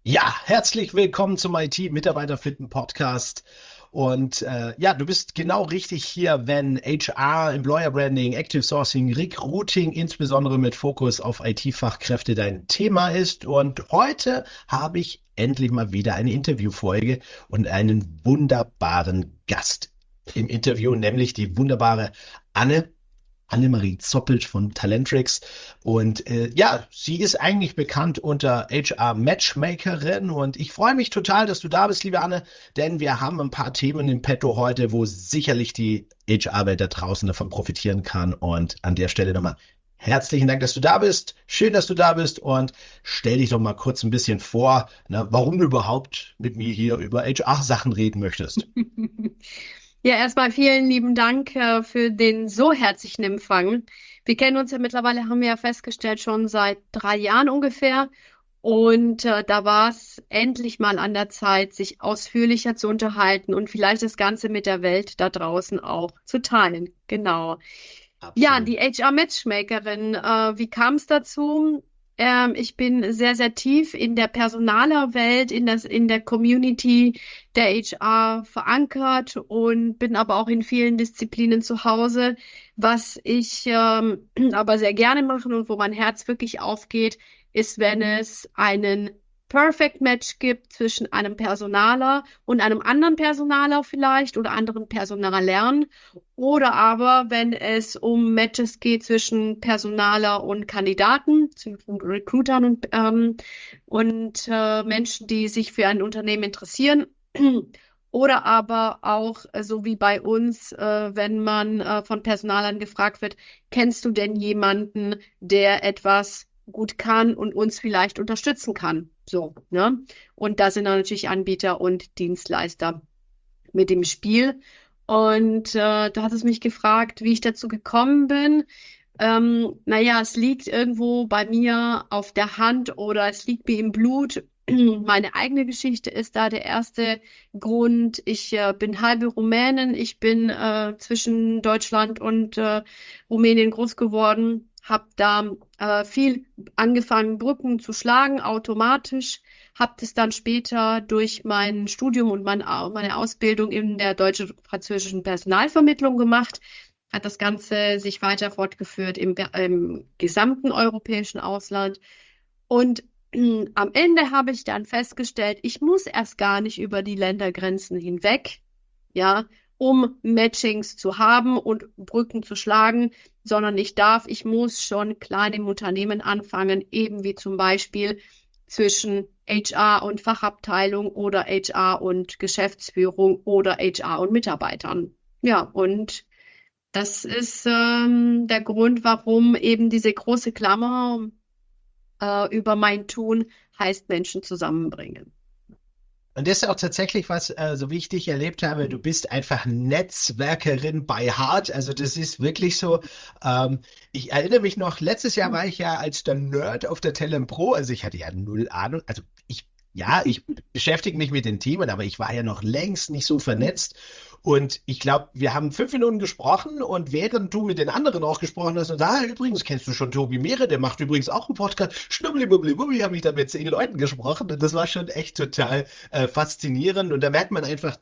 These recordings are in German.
Ja, herzlich willkommen zum IT-Mitarbeiterfitten Podcast. Und ja, du bist genau richtig hier, wenn HR, Employer Branding, Active Sourcing, Recruiting, insbesondere mit Fokus auf IT-Fachkräfte dein Thema ist. Und heute habe ich endlich mal wieder eine Interviewfolge und einen wunderbaren Gast im Interview, nämlich die wunderbare Anne. Annemarie Zoppelt von Talentrix. Und ja, sie ist eigentlich bekannt unter HR-Matchmakerin. Und ich freue mich total, dass du da bist, liebe Anne, denn wir haben ein paar Themen im Petto heute, wo sicherlich die HR-Welt da draußen davon profitieren kann. Und an der Stelle nochmal herzlichen Dank, dass du da bist. Schön, dass du da bist. Und stell dich doch mal kurz ein bisschen vor, ne, warum du überhaupt mit mir hier über HR-Sachen reden möchtest. Ja, erstmal vielen lieben Dank für den so herzlichen Empfang. Wir kennen uns ja mittlerweile, haben wir ja festgestellt, schon seit 3 Jahren ungefähr. Und da war es endlich mal an der Zeit, sich ausführlicher zu unterhalten und vielleicht das Ganze mit der Welt da draußen auch zu teilen. Genau. Ja, Absolut. die HR-Matchmakerin. Wie kam es dazu? Ich bin sehr, sehr tief in der Personalerwelt, in der Community der HR verankert und bin aber auch in vielen Disziplinen zu Hause. Was ich aber sehr gerne mache und wo mein Herz wirklich aufgeht, ist, wenn es einen Perfect Match gibt zwischen einem Personaler und einem anderen Personaler vielleicht oder anderen Personalern. Oder aber, wenn es um Matches geht zwischen Personaler und Kandidaten, zwischen Recruitern und Menschen, die sich für ein Unternehmen interessieren. Oder aber auch, so wie bei uns, wenn man von Personalern gefragt wird, kennst du denn jemanden, der etwas gut kann und uns vielleicht unterstützen kann? So, ne? Und da sind dann natürlich Anbieter und Dienstleister mit dem Spiel. Und da hat es mich gefragt, wie ich dazu gekommen bin. Naja, es liegt irgendwo bei mir auf der Hand oder es liegt mir im Blut. Meine eigene Geschichte ist da der erste Grund. Ich bin halbe Rumänin. Ich bin zwischen Deutschland und Rumänien groß geworden. Habe da viel angefangen, Brücken zu schlagen, automatisch. Habe das dann später durch mein Studium und meine Ausbildung in der deutsch-französischen Personalvermittlung gemacht. Hat das Ganze sich weiter fortgeführt im gesamten europäischen Ausland. Und am Ende habe ich dann festgestellt, ich muss erst gar nicht über die Ländergrenzen hinweg, ja, um Matchings zu haben und Brücken zu schlagen, sondern ich muss schon klein im Unternehmen anfangen, eben wie zum Beispiel zwischen HR und Fachabteilung oder HR und Geschäftsführung oder HR und Mitarbeitern. Ja, und das ist der Grund, warum eben diese große Klammer über mein Tun heißt Menschen zusammenbringen. Und das ist auch tatsächlich was, so wie ich dich erlebt habe, du bist einfach Netzwerkerin bei Heart. Also das ist wirklich so. Ich erinnere mich noch, letztes Jahr war ich ja als der Nerd auf der Talent Pro. Also ich hatte ja null Ahnung. Also ja, ich beschäftige mich mit den Themen, aber ich war ja noch längst nicht so vernetzt. Und ich glaube, wir haben 5 Minuten gesprochen und während du mit den anderen auch gesprochen hast und übrigens kennst du schon Tobi Mehre, der macht übrigens auch einen Podcast. Schnubbeli-bubbeli-bubbi, habe ich da mit 10 Leuten gesprochen und das war schon echt total faszinierend. Und da merkt man einfach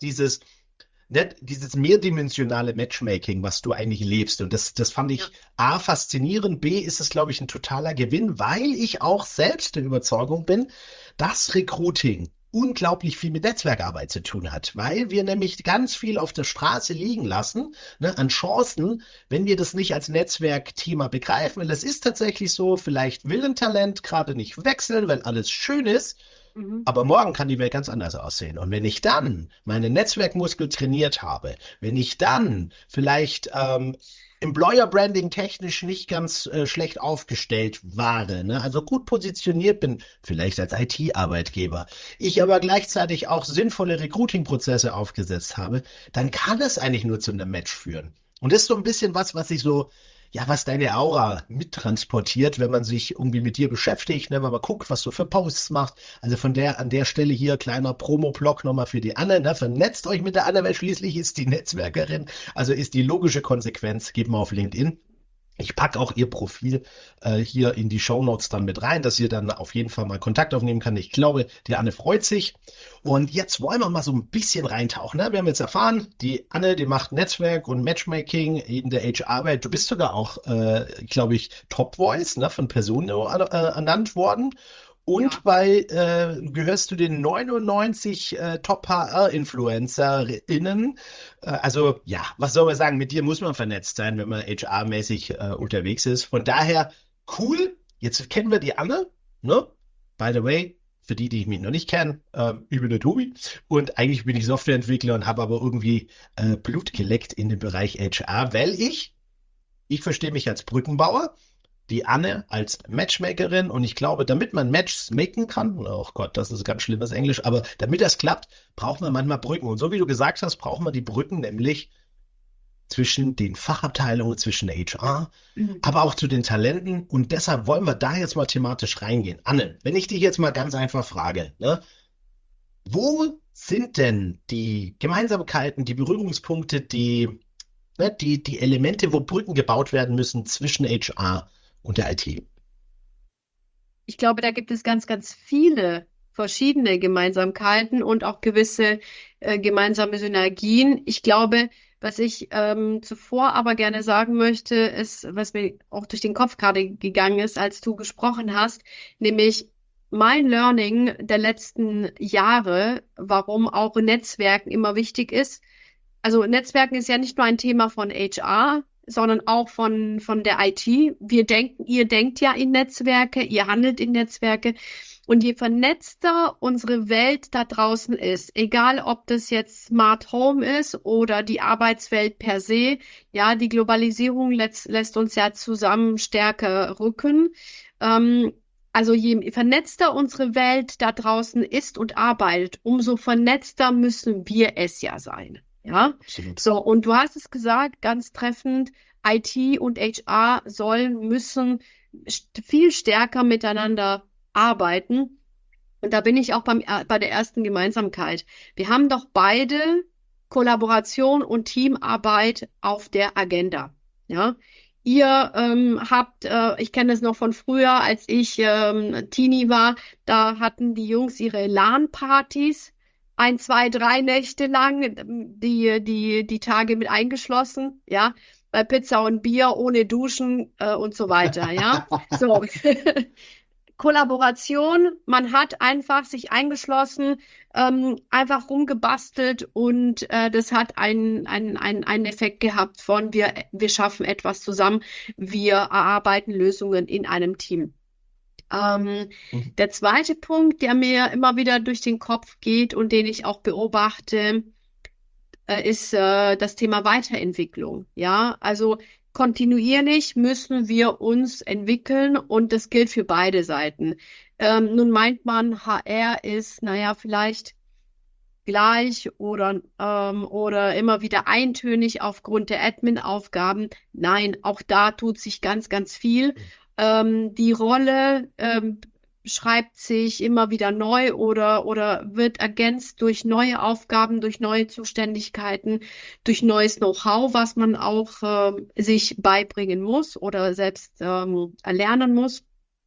dieses mehrdimensionale Matchmaking, was du eigentlich lebst. Und das fand Ja. ich A, faszinierend, B, ist es, glaube ich, ein totaler Gewinn, weil ich auch selbst der Überzeugung bin, dass Recruiting unglaublich viel mit Netzwerkarbeit zu tun hat, weil wir nämlich ganz viel auf der Straße liegen lassen, ne, an Chancen, wenn wir das nicht als Netzwerkthema begreifen. Weil das ist tatsächlich so, vielleicht will ein Talent gerade nicht wechseln, weil alles schön ist, Mhm. aber morgen kann die Welt ganz anders aussehen. Und wenn ich dann meine Netzwerkmuskel trainiert habe, wenn ich dann vielleicht Employer Branding technisch nicht ganz schlecht aufgestellt war, ne? Also gut positioniert bin, vielleicht als IT-Arbeitgeber, ich aber gleichzeitig auch sinnvolle Recruiting-Prozesse aufgesetzt habe, dann kann es eigentlich nur zu einem Match führen. Und das ist so ein bisschen was ich so, ja, was deine Aura mittransportiert, wenn man sich irgendwie mit dir beschäftigt, ne, wenn man guckt, was du für Posts machst. Also an der Stelle hier kleiner Promo-Block nochmal für die Anne, ne, vernetzt euch mit der Anne, weil schließlich ist die Netzwerkerin, also ist die logische Konsequenz, geht mal auf LinkedIn. Ich packe auch ihr Profil hier in die Shownotes dann mit rein, dass ihr dann auf jeden Fall mal Kontakt aufnehmen kann. Ich glaube, die Anne freut sich. Und jetzt wollen wir mal so ein bisschen reintauchen. Ne? Wir haben jetzt erfahren, die Anne, die macht Netzwerk und Matchmaking in der HR-Welt. Du bist sogar auch, glaube ich, Top Voice, ne, von Personen ernannt worden. Ja. Und gehörst du den 99 Top-HR-InfluencerInnen. Also ja, was soll man sagen? Mit dir muss man vernetzt sein, wenn man HR-mäßig unterwegs ist. Von daher, cool. Jetzt kennen wir die Anne, ne? By the way, für die, die mich noch nicht kennen, ich bin der Tobi und eigentlich bin ich Softwareentwickler und habe aber irgendwie Blut geleckt in den Bereich HR, weil ich verstehe mich als Brückenbauer, die Anne als Matchmakerin und ich glaube, damit man Matches machen kann, oh Gott, das ist ganz schlimmes Englisch, aber damit das klappt, braucht man manchmal Brücken. Und so wie du gesagt hast, braucht man die Brücken nämlich zwischen den Fachabteilungen, zwischen HR, Mhm. aber auch zu den Talenten. Und deshalb wollen wir da jetzt mal thematisch reingehen. Anne, wenn ich dich jetzt mal ganz einfach frage, ne, wo sind denn die Gemeinsamkeiten, die Berührungspunkte, die Elemente, wo Brücken gebaut werden müssen zwischen HR und der IT? Ich glaube, da gibt es ganz, ganz viele verschiedene Gemeinsamkeiten und auch gewisse gemeinsame Synergien. Ich glaube, was ich zuvor aber gerne sagen möchte, ist, was mir auch durch den Kopf gerade gegangen ist, als du gesprochen hast, nämlich mein Learning der letzten Jahre, warum auch Netzwerken immer wichtig ist. Also Netzwerken ist ja nicht nur ein Thema von HR, sondern auch von der IT. Ihr denkt ja in Netzwerke, ihr handelt in Netzwerke. Und je vernetzter unsere Welt da draußen ist, egal ob das jetzt Smart Home ist oder die Arbeitswelt per se, ja, die Globalisierung lässt uns ja zusammen stärker rücken. Ähm, also je vernetzter unsere Welt da draußen ist und arbeitet, umso vernetzter müssen wir es ja sein. Ja, Absolut. so, und du hast es gesagt, ganz treffend, IT und HR müssen viel stärker miteinander arbeiten. Und da bin ich auch bei der ersten Gemeinsamkeit. Wir haben doch beide Kollaboration und Teamarbeit auf der Agenda. Ja, ihr ich kenne es noch von früher, als ich Teenie war, da hatten die Jungs ihre LAN-Partys. 1, 2, 3 Nächte lang, die Tage mit eingeschlossen, ja, bei Pizza und Bier, ohne Duschen und so weiter, ja. So, Kollaboration, man hat einfach sich eingeschlossen, einfach rumgebastelt und das hat einen Effekt gehabt von wir schaffen etwas zusammen, wir erarbeiten Lösungen in einem Team. Ähm, Mhm. Der zweite Punkt, der mir immer wieder durch den Kopf geht und den ich auch beobachte, ist das Thema Weiterentwicklung. Ja, also kontinuierlich müssen wir uns entwickeln und das gilt für beide Seiten. Nun meint man, HR ist, naja, vielleicht gleich oder immer wieder eintönig aufgrund der Admin-Aufgaben. Nein, auch da tut sich ganz, ganz viel. Die Rolle schreibt sich immer wieder neu oder wird ergänzt durch neue Aufgaben, durch neue Zuständigkeiten, durch neues Know-how, was man auch sich beibringen muss oder selbst erlernen muss.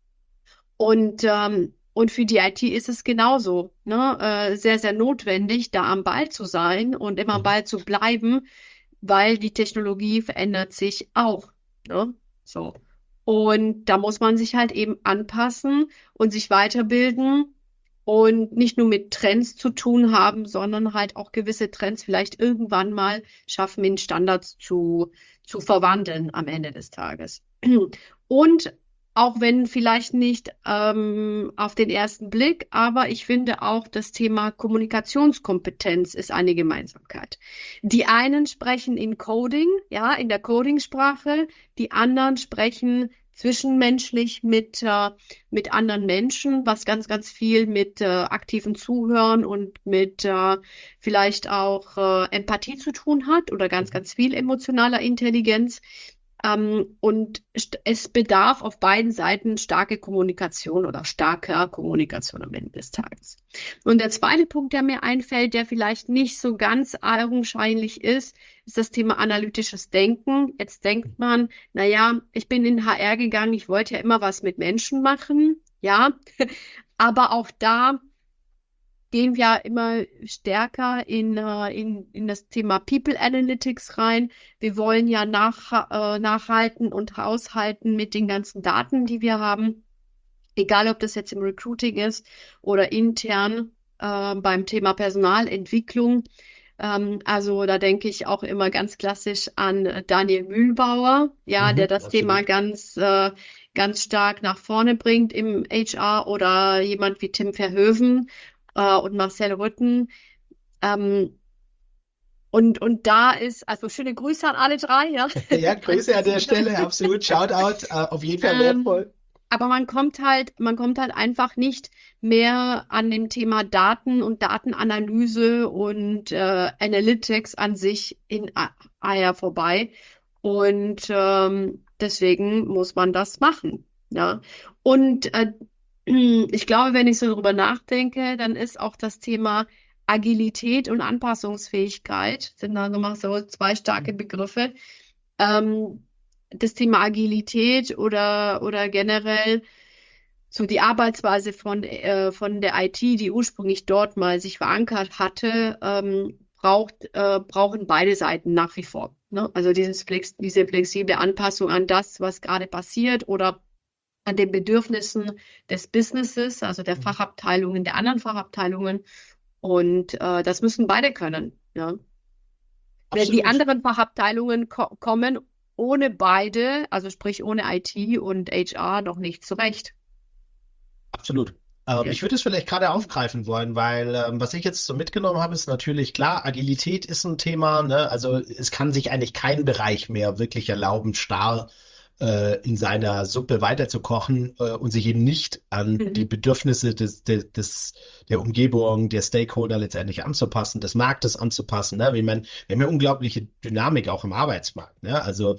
Und für die IT ist es genauso, ne? Sehr, sehr notwendig, da am Ball zu sein und immer am Mhm. Ball zu bleiben, weil die Technologie verändert sich auch, ne? So. Und da muss man sich halt eben anpassen und sich weiterbilden und nicht nur mit Trends zu tun haben, sondern halt auch gewisse Trends vielleicht irgendwann mal schaffen, in Standards zu verwandeln am Ende des Tages. Und auch wenn vielleicht nicht auf den ersten Blick, aber ich finde auch das Thema Kommunikationskompetenz ist eine Gemeinsamkeit. Die einen sprechen in Coding, ja, in der Codingsprache, die anderen sprechen zwischenmenschlich mit anderen Menschen, was ganz, ganz viel mit aktivem Zuhören und mit vielleicht auch Empathie zu tun hat oder ganz, Mhm. ganz viel emotionaler Intelligenz. Und es bedarf auf beiden Seiten starke Kommunikation oder starker Kommunikation am Ende des Tages. Und der zweite Punkt, der mir einfällt, der vielleicht nicht so ganz augenscheinlich ist das Thema analytisches Denken. Jetzt denkt man, naja, ich bin in HR gegangen, ich wollte ja immer was mit Menschen machen, ja, aber auch da gehen wir immer stärker in das Thema People Analytics rein. Wir wollen ja nachhalten und haushalten mit den ganzen Daten, die wir haben. Egal, ob das jetzt im Recruiting ist oder intern beim Thema Personalentwicklung. Also da denke ich auch immer ganz klassisch an Daniel Mühlbauer, ja, der das Thema ganz stark nach vorne bringt im HR oder jemand wie Tim Verhoeven und Marcel Rütten. Und da ist, also schöne Grüße an alle drei, ja. Ja, Grüße an der Stelle, absolut. Shoutout, auf jeden Fall wertvoll. Aber man kommt halt einfach nicht mehr an dem Thema Daten und Datenanalyse und Analytics an sich in HR vorbei. Und deswegen muss man das machen. Ja. Und ich glaube, wenn ich so darüber nachdenke, dann ist auch das Thema Agilität und Anpassungsfähigkeit, sind da nochmal so zwei starke Begriffe. Das Thema Agilität oder generell so die Arbeitsweise von der IT, die ursprünglich dort mal sich verankert hatte, brauchen beide Seiten nach wie vor. Ne? Also diese flexible Anpassung an das, was gerade passiert oder an den Bedürfnissen des Businesses, also der Fachabteilungen, der anderen Fachabteilungen. Und das müssen beide können. Ja. Die anderen Fachabteilungen kommen ohne beide, also sprich ohne IT und HR, noch nicht zurecht. Absolut. Ich würde es vielleicht gerade aufgreifen wollen, weil was ich jetzt so mitgenommen habe, ist natürlich klar, Agilität ist ein Thema, ne? Also es kann sich eigentlich kein Bereich mehr wirklich erlauben, starr in seiner Suppe weiterzukochen und sich eben nicht an die Bedürfnisse der Umgebung, der Stakeholder letztendlich anzupassen, des Marktes anzupassen. Ne? Wir haben ja unglaubliche Dynamik auch im Arbeitsmarkt. Ne? Also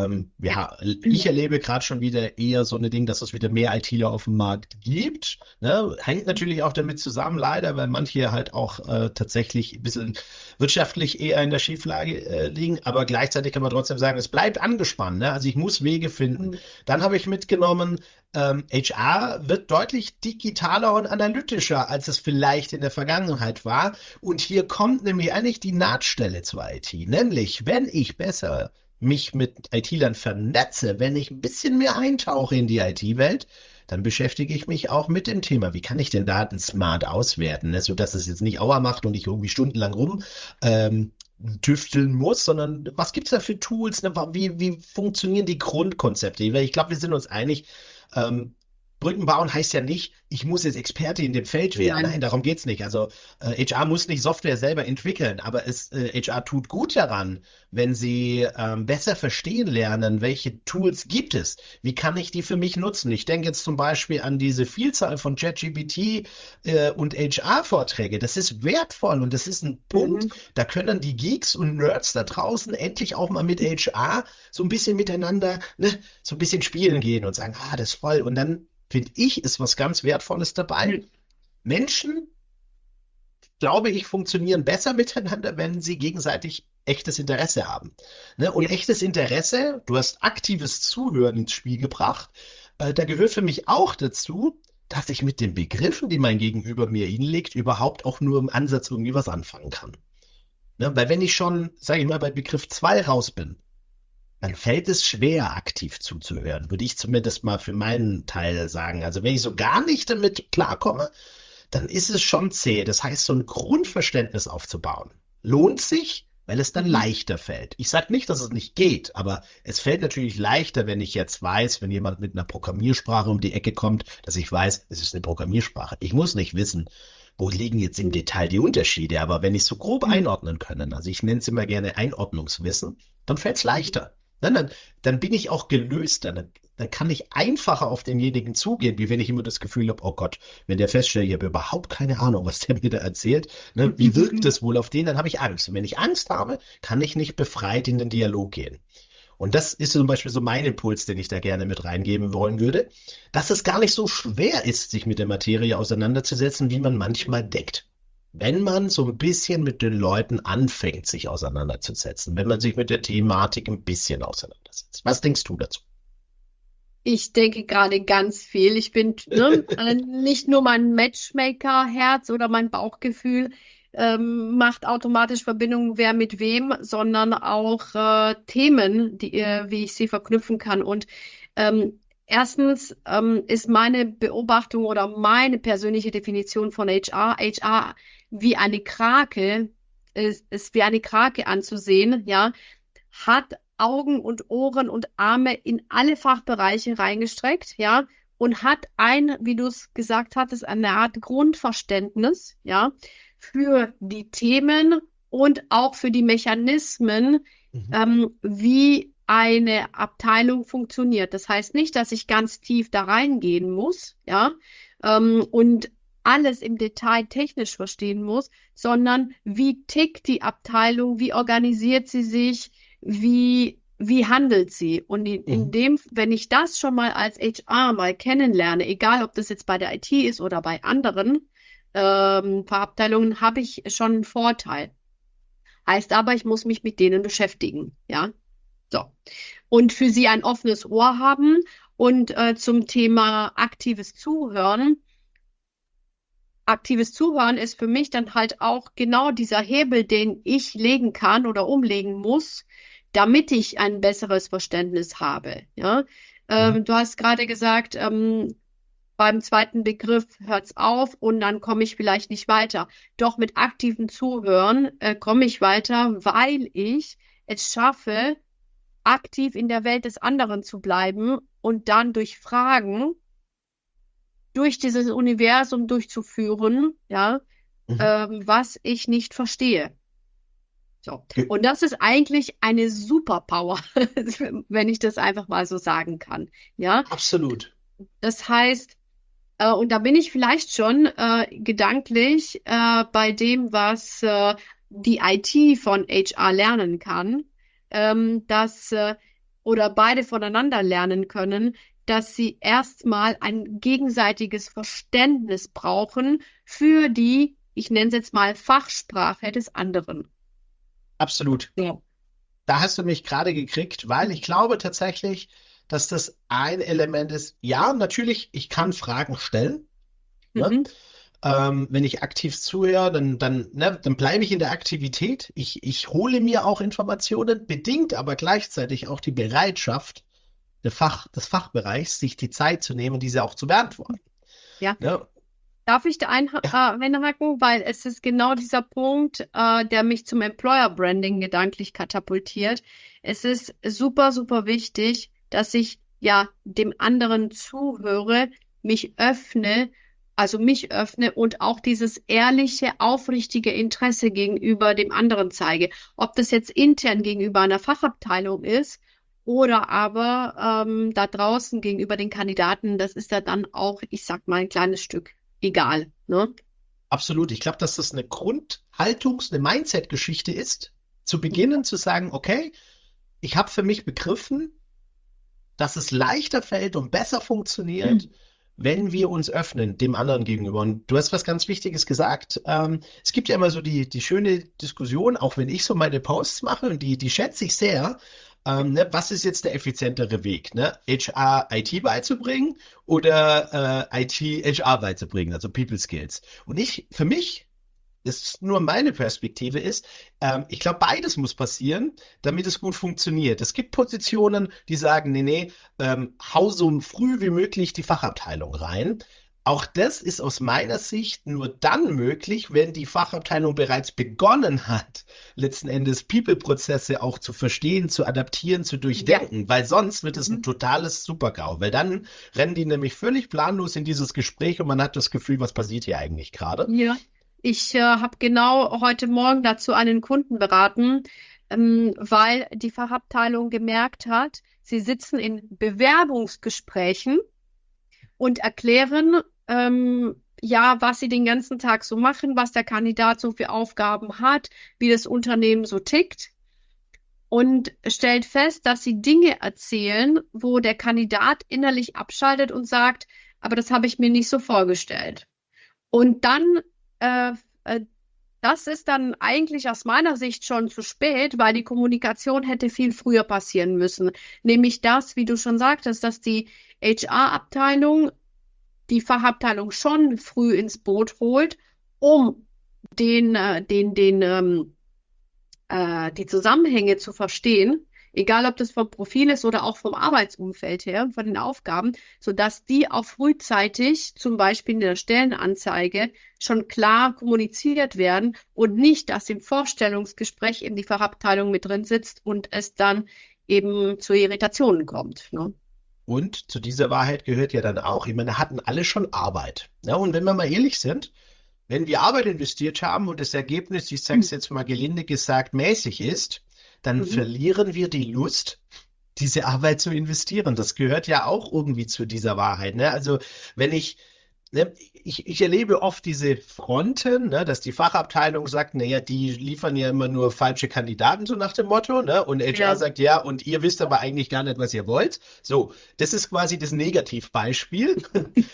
ich erlebe gerade schon wieder eher so eine Ding, dass es wieder mehr ITler auf dem Markt gibt. Ne? Hängt natürlich auch damit zusammen, leider, weil manche halt auch tatsächlich ein bisschen wirtschaftlich eher in der Schieflage liegen, aber gleichzeitig kann man trotzdem sagen, es bleibt angespannt. Ne? Also ich muss Wege finden. Dann habe ich mitgenommen, HR wird deutlich digitaler und analytischer, als es vielleicht in der Vergangenheit war. Und hier kommt nämlich eigentlich die Nahtstelle zur IT. Nämlich, wenn ich besser mich mit IT-Lern vernetze, wenn ich ein bisschen mehr eintauche in die IT-Welt, dann beschäftige ich mich auch mit dem Thema, wie kann ich denn Daten smart auswerten, ne? Sodass es jetzt nicht Aua macht und ich irgendwie stundenlang tüfteln muss, sondern was gibt's da für Tools, ne? Wie funktionieren die Grundkonzepte? Weil ich glaube, wir sind uns einig, Brücken bauen heißt ja nicht, ich muss jetzt Experte in dem Feld werden. Nein, darum geht's nicht. Also HR muss nicht Software selber entwickeln, aber HR tut gut daran, wenn sie besser verstehen lernen, welche Tools gibt es. Wie kann ich die für mich nutzen? Ich denke jetzt zum Beispiel an diese Vielzahl von ChatGPT und HR-Vorträge. Das ist wertvoll und das ist ein Punkt, da können die Geeks und Nerds da draußen endlich auch mal mit HR so ein bisschen miteinander, ne, so ein bisschen spielen gehen und sagen, das ist voll. Und dann finde ich, ist was ganz Wertvolles dabei. Menschen, glaube ich, funktionieren besser miteinander, wenn sie gegenseitig echtes Interesse haben. Ne? Und echtes Interesse, du hast aktives Zuhören ins Spiel gebracht, da gehört für mich auch dazu, dass ich mit den Begriffen, die mein Gegenüber mir hinlegt, überhaupt auch nur im Ansatz irgendwie was anfangen kann. Ne? Weil wenn ich schon, sage ich mal, bei Begriff 2 raus bin, dann fällt es schwer, aktiv zuzuhören, würde ich zumindest mal für meinen Teil sagen. Also wenn ich so gar nicht damit klarkomme, dann ist es schon zäh. Das heißt, so ein Grundverständnis aufzubauen, lohnt sich, weil es dann leichter fällt. Ich sage nicht, dass es nicht geht, aber es fällt natürlich leichter, wenn ich jetzt weiß, wenn jemand mit einer Programmiersprache um die Ecke kommt, dass ich weiß, es ist eine Programmiersprache. Ich muss nicht wissen, wo liegen jetzt im Detail die Unterschiede, aber wenn ich so grob einordnen können, also ich nenne es immer gerne Einordnungswissen, dann fällt es leichter. Dann bin ich auch gelöst, dann kann ich einfacher auf denjenigen zugehen, wie wenn ich immer das Gefühl habe, oh Gott, wenn der feststellt, ich habe überhaupt keine Ahnung, was der mir da erzählt, ne, wie wirkt das wohl auf den, dann habe ich Angst. Und wenn ich Angst habe, kann ich nicht befreit in den Dialog gehen. Und das ist zum Beispiel so mein Impuls, den ich da gerne mit reingeben wollen würde, dass es gar nicht so schwer ist, sich mit der Materie auseinanderzusetzen, wie man manchmal denkt. Wenn man so ein bisschen mit den Leuten anfängt, sich auseinanderzusetzen, wenn man sich mit der Thematik ein bisschen auseinandersetzt. Was denkst du dazu? Ich denke gerade ganz viel. Ich bin nicht nur mein Matchmaker-Herz oder mein Bauchgefühl macht automatisch Verbindungen, wer mit wem, sondern auch Themen, wie ich sie verknüpfen kann. Und erstens ist meine Beobachtung oder meine persönliche Definition von HR wie eine Krake, ist wie eine Krake anzusehen, ja, hat Augen und Ohren und Arme in alle Fachbereiche reingestreckt, ja, und hat wie du es gesagt hattest, eine Art Grundverständnis, ja, für die Themen und auch für die Mechanismen, wie eine Abteilung funktioniert. Das heißt nicht, dass ich ganz tief da reingehen muss, ja, und alles im Detail technisch verstehen muss, sondern wie tickt die Abteilung, wie organisiert sie sich, wie handelt sie? Und wenn ich das schon mal als HR mal kennenlerne, egal ob das jetzt bei der IT ist oder bei anderen Fachabteilungen, habe ich schon einen Vorteil. Heißt aber, ich muss mich mit denen beschäftigen, ja. So. Und für sie ein offenes Ohr haben und zum Thema aktives Zuhören. Aktives Zuhören ist für mich dann halt auch genau dieser Hebel, den ich legen kann oder umlegen muss, damit ich ein besseres Verständnis habe. Ja? Du hast gerade gesagt, beim zweiten Begriff hört's auf und dann komme ich vielleicht nicht weiter. Doch mit aktivem Zuhören komme ich weiter, weil ich es schaffe, aktiv in der Welt des anderen zu bleiben und dann durch Fragen durch dieses Universum durchzuführen, ja, was ich nicht verstehe. So. Und das ist eigentlich eine Superpower, wenn ich das einfach mal so sagen kann. Ja, Absolut. das heißt, und da bin ich vielleicht schon gedanklich bei dem, was die IT von HR lernen kann, oder beide voneinander lernen können, dass sie erstmal ein gegenseitiges Verständnis brauchen für die, ich nenne es jetzt mal Fachsprache des anderen. Absolut. Ja. Da hast du mich gerade gekriegt, weil ich glaube tatsächlich, dass das ein Element ist. Ja, natürlich, ich kann Fragen stellen. Ne? Wenn ich aktiv zuhöre, dann bleibe ich in der Aktivität. Ich hole mir auch Informationen, bedingt aber gleichzeitig auch die Bereitschaft des Fachbereichs, sich die Zeit zu nehmen, diese auch zu beantworten. Ja. Ne? Darf ich da einhaken? Weil es ist genau dieser Punkt, der mich zum Employer Branding gedanklich katapultiert. Es ist super, super wichtig, dass ich ja dem anderen zuhöre, mich öffne und auch dieses ehrliche, aufrichtige Interesse gegenüber dem anderen zeige. Ob das jetzt intern gegenüber einer Fachabteilung ist oder aber da draußen gegenüber den Kandidaten, das ist ja dann auch, ich sag mal, ein kleines Stück egal, ne? Absolut. Ich glaube, dass das eine eine Mindset-Geschichte ist, zu beginnen zu sagen, okay, ich habe für mich begriffen, dass es leichter fällt und besser funktioniert, wenn wir uns öffnen dem anderen gegenüber. Und du hast was ganz Wichtiges gesagt. Es gibt ja immer so die schöne Diskussion, auch wenn ich so meine Posts mache, und die schätze ich sehr. Was ist jetzt der effizientere Weg? Ne? HR IT beizubringen oder IT HR beizubringen, also People Skills. Und für mich, das ist nur meine Perspektive ist, ich glaube, beides muss passieren, damit es gut funktioniert. Es gibt Positionen, die sagen, nee, hau so früh wie möglich die Fachabteilung rein. Auch das ist aus meiner Sicht nur dann möglich, wenn die Fachabteilung bereits begonnen hat, letzten Endes People-Prozesse auch zu verstehen, zu adaptieren, zu durchdenken, weil sonst wird es ein totales Super-GAU, weil dann rennen die nämlich völlig planlos in dieses Gespräch und man hat das Gefühl, was passiert hier eigentlich gerade? Ja, ich habe genau heute Morgen dazu einen Kunden beraten, weil die Fachabteilung gemerkt hat, sie sitzen in Bewerbungsgesprächen und erklären, ja, was sie den ganzen Tag so machen, was der Kandidat so für Aufgaben hat, wie das Unternehmen so tickt. und stellt fest, dass sie Dinge erzählen, wo der Kandidat innerlich abschaltet und sagt, aber das habe ich mir nicht so vorgestellt. Und dann, äh, äh, das ist dann eigentlich aus meiner Sicht schon zu spät, weil die Kommunikation hätte viel früher passieren müssen. Nämlich das, wie du schon sagtest, dass die HR-Abteilung die Fachabteilung schon früh ins Boot holt, um die Zusammenhänge zu verstehen, egal ob das vom Profil ist oder auch vom Arbeitsumfeld her, von den Aufgaben, sodass die auch frühzeitig, zum Beispiel in der Stellenanzeige, schon klar kommuniziert werden und nicht, dass im Vorstellungsgespräch eben die Fachabteilung mit drin sitzt und es dann eben zu Irritationen kommt. Ne? Und zu dieser Wahrheit gehört ja dann auch, ich meine, hatten alle schon Arbeit. Ja, und wenn wir mal ehrlich sind, wenn wir Arbeit investiert haben und das Ergebnis, ich sage es jetzt mal gelinde gesagt, mäßig ist, dann verlieren wir die Lust, diese Arbeit zu investieren. Das gehört ja auch irgendwie zu dieser Wahrheit. Ne? Also wenn ich erlebe oft diese Fronten, ne, dass die Fachabteilung sagt, naja, die liefern ja immer nur falsche Kandidaten, so nach dem Motto, ne? Und HR sagt, ja, und ihr wisst aber eigentlich gar nicht, was ihr wollt. So, das ist quasi das Negativbeispiel,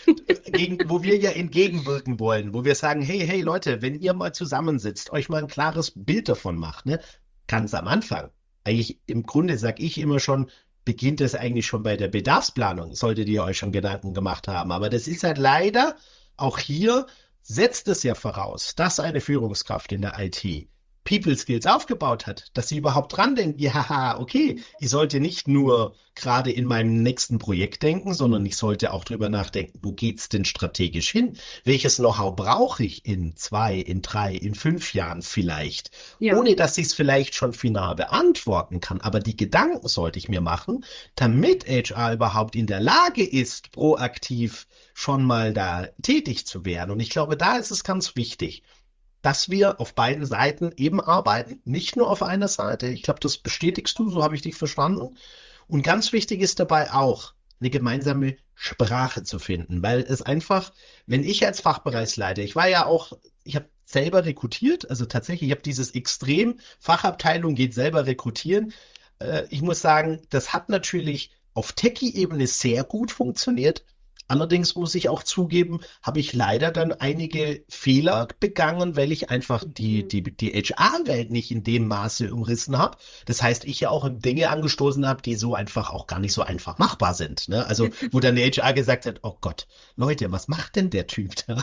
wo wir ja entgegenwirken wollen, wo wir sagen, hey Leute, wenn ihr mal zusammensitzt, euch mal ein klares Bild davon macht, ne? Ganz am Anfang. Eigentlich im Grunde sage ich immer schon, beginnt es eigentlich schon bei der Bedarfsplanung, solltet ihr euch schon Gedanken gemacht haben. Aber das ist halt leider, auch hier setzt es ja voraus, dass eine Führungskraft in der IT People Skills aufgebaut hat, dass sie überhaupt dran denkt, ja, okay, ich sollte nicht nur gerade in meinem nächsten Projekt denken, sondern ich sollte auch drüber nachdenken, wo geht's denn strategisch hin? Welches Know-how brauche ich in 2, in 3, in 5 Jahren vielleicht? Ja. Ohne dass ich es vielleicht schon final beantworten kann. Aber die Gedanken sollte ich mir machen, damit HR überhaupt in der Lage ist, proaktiv schon mal da tätig zu werden. Und ich glaube, da ist es ganz wichtig, dass wir auf beiden Seiten eben arbeiten, nicht nur auf einer Seite. Ich glaube, das bestätigst du, so habe ich dich verstanden. Und ganz wichtig ist dabei auch, eine gemeinsame Sprache zu finden, weil es einfach, wenn ich als Fachbereichsleiter, ich habe selber rekrutiert, also tatsächlich, ich habe dieses Extrem, Fachabteilung geht selber rekrutieren. Ich muss sagen, das hat natürlich auf Techie-Ebene sehr gut funktioniert. Allerdings muss ich auch zugeben, habe ich leider dann einige Fehler begangen, weil ich einfach die HR-Welt nicht in dem Maße umrissen habe. Das heißt, ich ja auch Dinge angestoßen habe, die so einfach auch gar nicht so einfach machbar sind. Ne? Also, wo dann die HR gesagt hat, oh Gott, Leute, was macht denn der Typ da?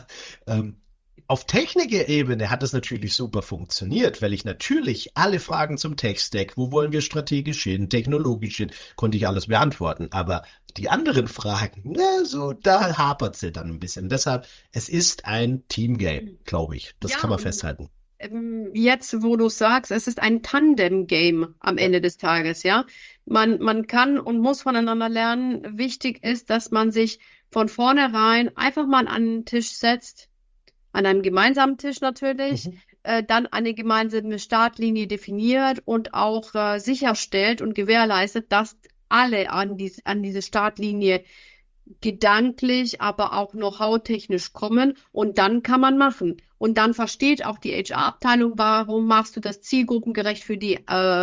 Auf Techniker-Ebene hat es natürlich super funktioniert, weil ich natürlich alle Fragen zum Tech-Stack, wo wollen wir strategisch hin, technologisch hin, konnte ich alles beantworten. Aber die anderen Fragen, da hapert sie dann ein bisschen. Deshalb, es ist ein Teamgame, glaube ich. Das kann man festhalten. Jetzt, wo du sagst, es ist ein Tandem-Game am Ende des Tages, ja. Man kann und muss voneinander lernen. Wichtig ist, dass man sich von vornherein einfach mal an den Tisch setzt, an einem gemeinsamen Tisch natürlich, dann eine gemeinsame Startlinie definiert und auch sicherstellt und gewährleistet, dass alle an diese Startlinie gedanklich, aber auch know-how-technisch kommen und dann kann man machen. Und dann versteht auch die HR-Abteilung, warum machst du das zielgruppengerecht für die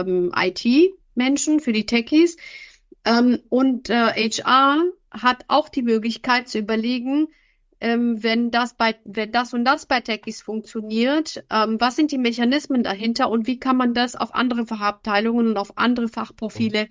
IT-Menschen, für die Techies. Und HR hat auch die Möglichkeit zu überlegen, wenn das und das bei Techies funktioniert, was sind die Mechanismen dahinter und wie kann man das auf andere Fachabteilungen und auf andere Fachprofile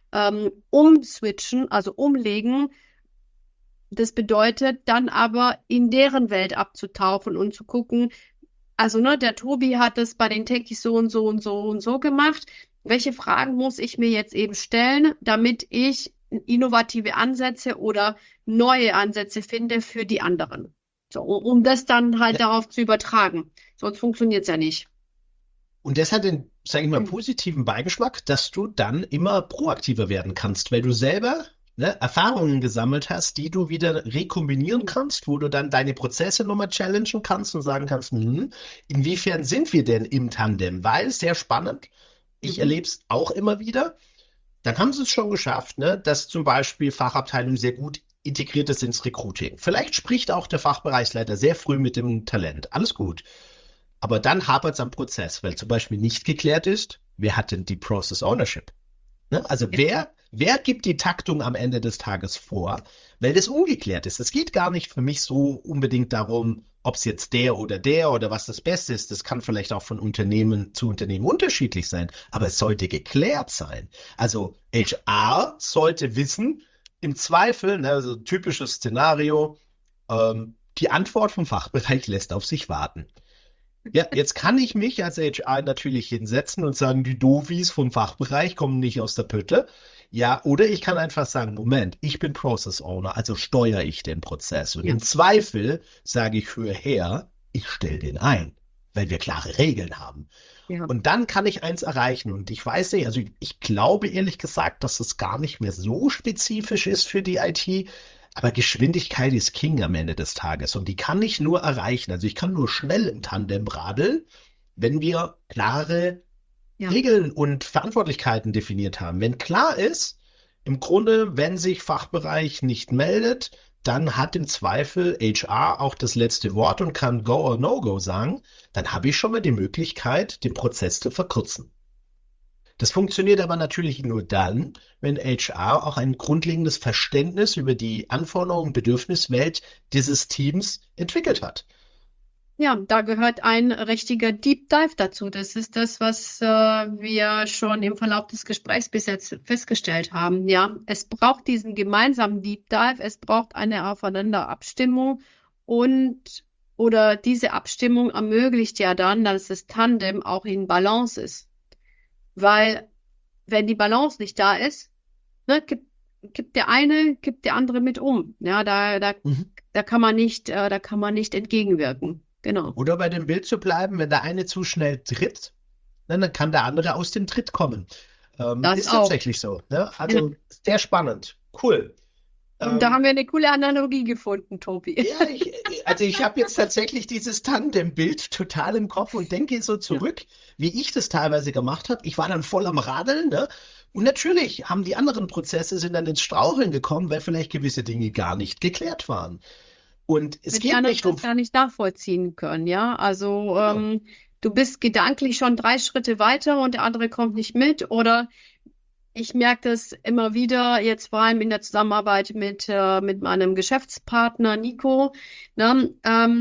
umswitchen, also umlegen. Das bedeutet dann aber in deren Welt abzutauchen und zu gucken, also der Tobi hat es bei den Techies so und so und so und so gemacht. Welche Fragen muss ich mir jetzt eben stellen, damit ich innovative Ansätze oder neue Ansätze finde für die anderen? So, um das dann halt darauf zu übertragen. Sonst funktioniert es ja nicht. Und das hat den, sage ich mal, positiven Beigeschmack, dass du dann immer proaktiver werden kannst, weil du selber Erfahrungen gesammelt hast, die du wieder rekombinieren kannst, wo du dann deine Prozesse nochmal challengen kannst und sagen kannst, inwiefern sind wir denn im Tandem? Weil, sehr spannend, ich erlebe es auch immer wieder, dann haben sie es schon geschafft, dass zum Beispiel Fachabteilungen sehr gut integriert ist ins Recruiting. Vielleicht spricht auch der Fachbereichsleiter sehr früh mit dem Talent. Alles gut. Aber dann hapert es am Prozess, weil zum Beispiel nicht geklärt ist, wer hat denn die Process Ownership? Ne? Also Ja. wer gibt die Taktung am Ende des Tages vor? Weil das ungeklärt ist. Es geht gar nicht für mich so unbedingt darum, ob es jetzt der oder was das Beste ist. Das kann vielleicht auch von Unternehmen zu Unternehmen unterschiedlich sein, aber es sollte geklärt sein. Also HR sollte wissen, im Zweifel, ne, also typisches Szenario, die Antwort vom Fachbereich lässt auf sich warten. Ja, jetzt kann ich mich als HR natürlich hinsetzen und sagen, die Doofies vom Fachbereich kommen nicht aus der Pütte. Ja, oder ich kann einfach sagen, Moment, ich bin Process Owner, also steuere ich den Prozess. Und Ja. im Zweifel sage ich, hör her, ich stelle den ein, weil wir klare Regeln haben. Ja. Und dann kann ich eins erreichen. Und ich weiß nicht, also ich glaube ehrlich gesagt, dass es gar nicht mehr so spezifisch ist für die IT. Aber Geschwindigkeit ist King am Ende des Tages. Und die kann ich nur erreichen. Also ich kann nur schnell im Tandem radeln, wenn wir klare Ja. Regeln und Verantwortlichkeiten definiert haben. Wenn klar ist, im Grunde, wenn sich Fachbereich nicht meldet, dann hat im Zweifel HR auch das letzte Wort und kann Go or No Go sagen, dann habe ich schon mal die Möglichkeit, den Prozess zu verkürzen. Das funktioniert aber natürlich nur dann, wenn HR auch ein grundlegendes Verständnis über die Anforderungen und Bedürfniswelt dieses Teams entwickelt hat. Ja, da gehört ein richtiger Deep Dive dazu. Das ist das, was wir schon im Verlauf des Gesprächs bis jetzt festgestellt haben. Ja, es braucht diesen gemeinsamen Deep Dive, es braucht eine Aufeinanderabstimmung und oder diese Abstimmung ermöglicht ja dann, dass das Tandem auch in Balance ist. Weil wenn die Balance nicht da ist, ne, kippt der eine, kippt der andere mit um. Ja, Mhm. da kann man nicht entgegenwirken. Genau. Oder bei dem Bild zu bleiben, wenn der eine zu schnell tritt, ne, dann kann der andere aus dem Tritt kommen. Das Ist auch. tatsächlich so. Ne? Genau. Also sehr spannend. Cool. Und da Ähm, haben wir eine coole Analogie gefunden, Tobi. ja, also ich habe jetzt tatsächlich dieses Tandembild total im Kopf und denke so Ja. zurück, wie ich das teilweise gemacht habe. Ich war dann voll am Radeln, ne? Und natürlich haben die anderen Prozesse sind dann ins Straucheln gekommen, weil vielleicht gewisse Dinge gar nicht geklärt waren. Und es Weil die geht anderen nicht das um, gar nicht nachvollziehen können, ja. Also genau. du bist gedanklich schon 3 Schritte weiter und der andere kommt nicht mit. Oder ich merke das immer wieder, jetzt vor allem in der Zusammenarbeit mit meinem Geschäftspartner Nico. Ne?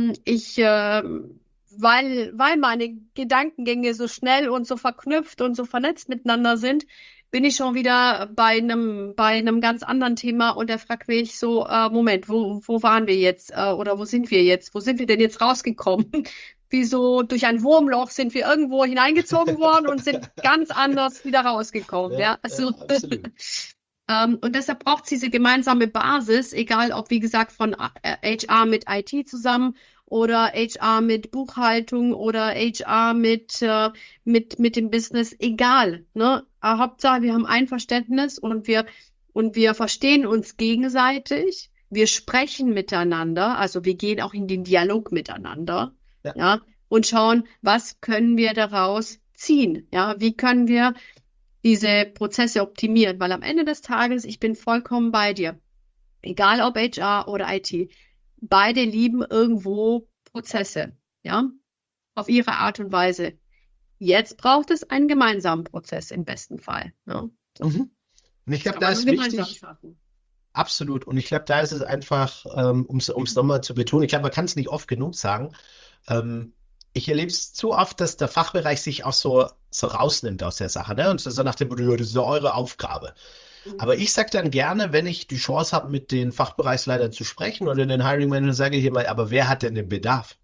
Weil meine Gedankengänge so schnell und so verknüpft und so vernetzt miteinander sind, bin ich schon wieder bei einem ganz anderen Thema und er fragt mich so, Moment, wo waren wir jetzt? Oder wo sind wir jetzt? Wo sind wir denn jetzt rausgekommen? Wie so durch ein Wurmloch sind wir irgendwo hineingezogen worden und sind ganz anders wieder rausgekommen. Ja, Ja, ja, also absolut. und deshalb braucht es diese gemeinsame Basis, egal ob, wie gesagt, von HR mit IT zusammen oder HR mit Buchhaltung oder HR mit dem Business, egal. Ne? Hauptsache, wir haben ein Verständnis und wir verstehen uns gegenseitig. Wir sprechen miteinander, also wir gehen auch in den Dialog miteinander, Ja. ja, und schauen, was können wir daraus ziehen, ja, wie können wir diese Prozesse optimieren, weil am Ende des Tages, ich bin vollkommen bei dir, egal ob HR oder IT, beide lieben irgendwo Prozesse, ja, auf ihre Art und Weise. Jetzt braucht es einen gemeinsamen Prozess im besten Fall. Ja. Mhm. Und ich glaube, Kann da man nur ist gemeinsam wichtig, schaffen. absolut. Und ich glaube, da ist es einfach, um es nochmal zu betonen, ich glaube, man kann es nicht oft genug sagen. Ähm, Ich erlebe es zu oft, dass der Fachbereich sich auch so rausnimmt aus der Sache, ne? Und so nach dem Motto, ja, das ist ja eure Aufgabe. Aber ich sage dann gerne, wenn ich die Chance habe, mit den Fachbereichsleitern zu sprechen oder den Hiring Manager, sage ich immer, aber wer hat denn den Bedarf?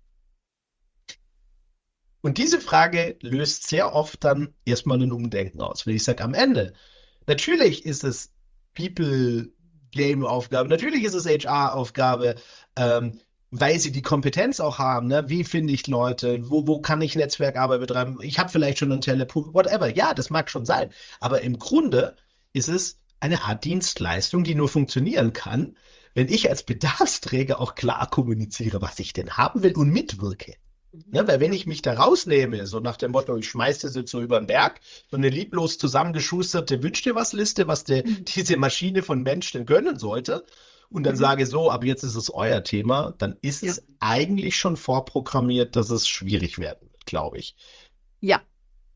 Und diese Frage löst sehr oft dann erstmal ein Umdenken aus. Wenn ich sage, am Ende, natürlich ist es People-Game-Aufgabe, natürlich ist es HR-Aufgabe, weil sie die Kompetenz auch haben, ne? Wie finde ich Leute? Wo kann ich Netzwerkarbeit betreiben? Ich habe vielleicht schon einen Telepool, whatever. Ja, das mag schon sein. Aber im Grunde ist es eine Art Dienstleistung, die nur funktionieren kann, wenn ich als Bedarfsträger auch klar kommuniziere, was ich denn haben will und mitwirke. Ne, weil wenn ich mich da rausnehme, so nach dem Motto, ich schmeiß das jetzt so über den Berg, so eine lieblos zusammengeschusterte Wünsch dir was Liste, was diese Maschine von Mensch denn können sollte, und dann sage so, aber jetzt ist es euer Thema, dann ist Ja. es eigentlich schon vorprogrammiert, dass es schwierig werden wird, glaube ich. Ja,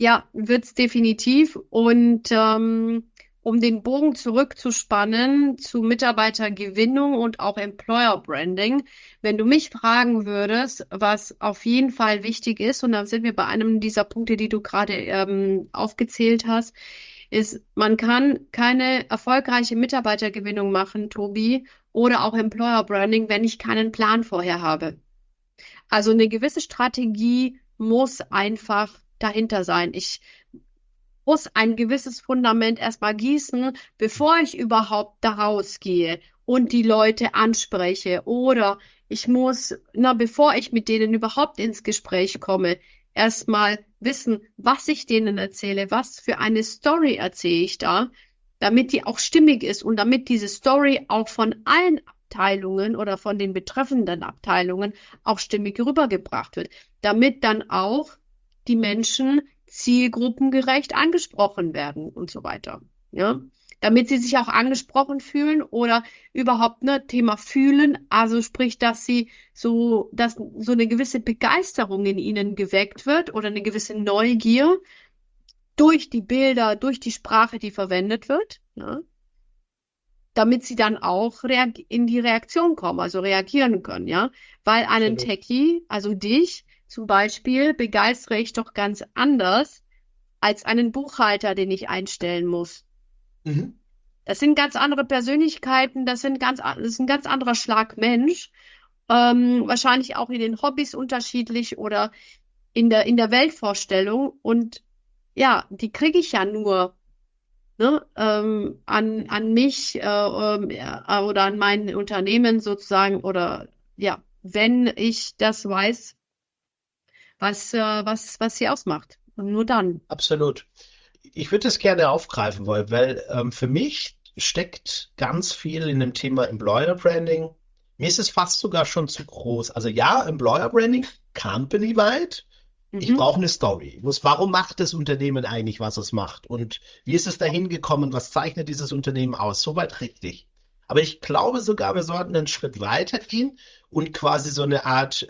Ja, wird's definitiv. Und um den Bogen zurückzuspannen zu Mitarbeitergewinnung und auch Employer Branding, wenn du mich fragen würdest, was auf jeden Fall wichtig ist, und da sind wir bei einem dieser Punkte, die du gerade aufgezählt hast, ist, man kann keine erfolgreiche Mitarbeitergewinnung machen, Tobi, oder auch Employer Branding, wenn ich keinen Plan vorher habe. Also eine gewisse Strategie muss einfach dahinter sein. Ich muss ein gewisses Fundament erstmal gießen, bevor ich überhaupt da rausgehe und die Leute anspreche. Oder ich muss, bevor ich mit denen überhaupt ins Gespräch komme, erstmal wissen, was ich denen erzähle, was für eine Story erzähle ich da, damit die auch stimmig ist und damit diese Story auch von allen Abteilungen oder von den betreffenden Abteilungen auch stimmig rübergebracht wird, damit dann auch die Menschen zielgruppengerecht angesprochen werden und so weiter. Ja, damit sie sich auch angesprochen fühlen oder überhaupt Thema fühlen, also sprich, dass so eine gewisse Begeisterung in ihnen geweckt wird oder eine gewisse Neugier durch die Bilder, durch die Sprache, die verwendet wird, ja, damit sie dann auch in die Reaktion kommen, also reagieren können, ja, weil einen Absolut. Techie, also dich zum Beispiel, begeistere ich doch ganz anders als einen Buchhalter, den ich einstellen muss. Mhm. Das sind ganz andere Persönlichkeiten, das ist ein ganz anderer Schlag Mensch. Wahrscheinlich auch in den Hobbys unterschiedlich oder in der Weltvorstellung. Und ja, die kriege ich ja nur an mich ja, oder an mein Unternehmen sozusagen oder ja, wenn ich das weiß, was sie ausmacht. Und nur dann. Absolut. Ich würde das gerne aufgreifen wollen, weil für mich steckt ganz viel in dem Thema Employer Branding. Mir ist es fast sogar schon zu groß. Also ja, Employer Branding, company-weit. Ich Mhm. brauche eine Story. Warum macht das Unternehmen eigentlich, was es macht? Und wie ist es dahin gekommen? Was zeichnet dieses Unternehmen aus? Soweit richtig. Aber ich glaube sogar, wir sollten einen Schritt weiter gehen und quasi so eine Art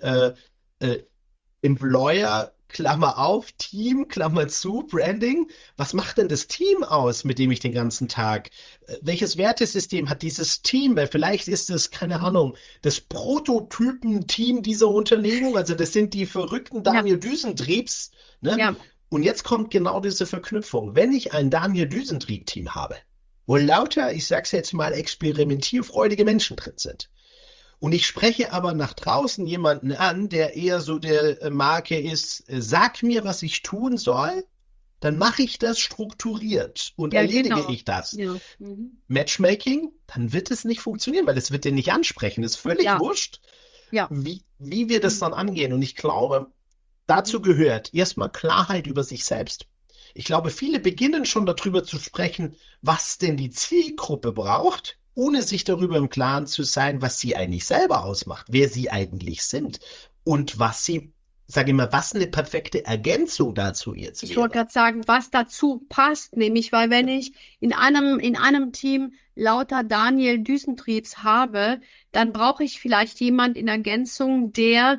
äh, Employer, Klammer auf, Team, Klammer zu, Branding. Was macht denn das Team aus, mit dem ich den ganzen Tag? Welches Wertesystem hat dieses Team? Weil vielleicht ist es, keine Ahnung, das Prototypen-Team dieser Unternehmung. Also das sind die verrückten Ja, Daniel Düsentriebs. Ne? ja, Und jetzt kommt genau diese Verknüpfung. Wenn ich ein Daniel Düsentrieb-Team habe, wo lauter, ich sag's jetzt mal, experimentierfreudige Menschen drin sind, und ich spreche aber nach draußen jemanden an, der eher so der Marke ist, sag mir, was ich tun soll, dann mache ich das strukturiert und ja, erledige genau. ich das. Ja. Mhm. Matchmaking, dann wird es nicht funktionieren, weil es wird den nicht ansprechen. Es ist völlig Ja, wurscht, ja. wie wir das Mhm. dann angehen. Und ich glaube, Mhm. dazu gehört erstmal Klarheit über sich selbst. Ich glaube, viele beginnen schon darüber zu sprechen, was denn die Zielgruppe braucht, ohne sich darüber im Klaren zu sein, was sie eigentlich selber ausmacht, wer sie eigentlich sind und was sie, sage ich mal, was eine perfekte Ergänzung dazu jetzt Ich wollte wäre. gerade sagen, was dazu passt, nämlich, weil wenn ich in einem Team lauter Daniel Düsentriebs habe, dann brauche ich vielleicht jemand in Ergänzung, der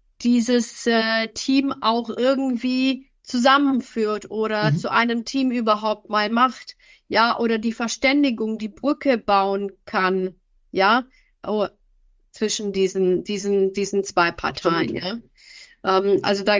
dieses Team auch irgendwie zusammenführt oder Mhm. zu einem Team überhaupt mal macht, ja, oder die Verständigung, die Brücke bauen kann, ja, oh, zwischen diesen zwei Parteien, Absolut. ja. Also da,